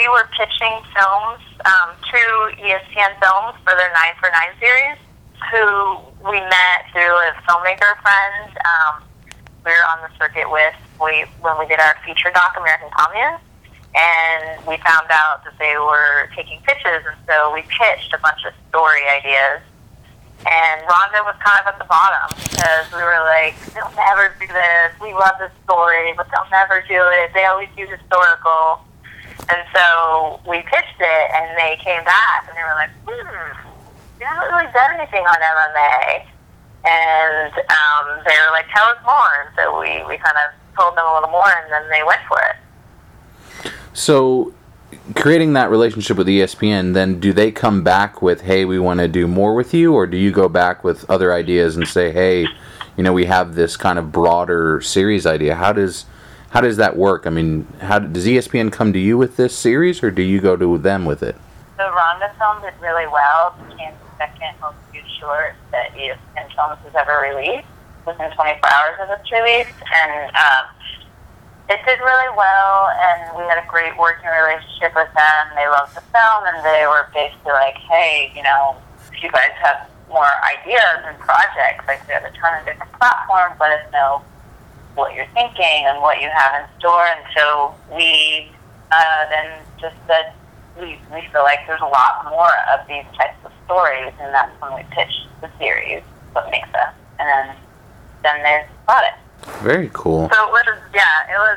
We were pitching films to ESPN Films for their 9 for 9 series, who we met through a filmmaker friend we were on the circuit with when we did our feature doc, American Communists, and we found out that they were taking pitches, and so we pitched a bunch of story ideas. And Rhonda was kind of at the bottom because we were like, they'll never do this. We love this story, but they'll never do it. They always do historical. And so we pitched it, and they came back, and they were like, you haven't really done anything on MMA. And they were like, tell us more. And so we kind of told them a little more, and then they went for it. So creating that relationship with ESPN, then do they come back with, hey, we want to do more with you, or do you go back with other ideas and say, hey, we have this kind of broader series idea? How does that work? I mean, does ESPN come to you with this series, or do you go to them with it? The Rhonda film did really well. It became the second most viewed short that ESPN Films has ever released within 24 hours of its release, and it did really well, and we had a great working relationship with them. They loved the film, and they were basically like, hey, if you guys have more ideas and projects, like we have a ton of different platforms, let us know what you're thinking and what you have in store. And so we then just said, we feel like there's a lot more of these types of stories, and that's when we pitched the series, What Makes Us, and then they bought it. Very cool. So it was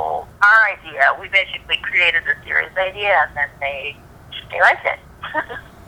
our idea. We basically created the series idea, and then they liked it.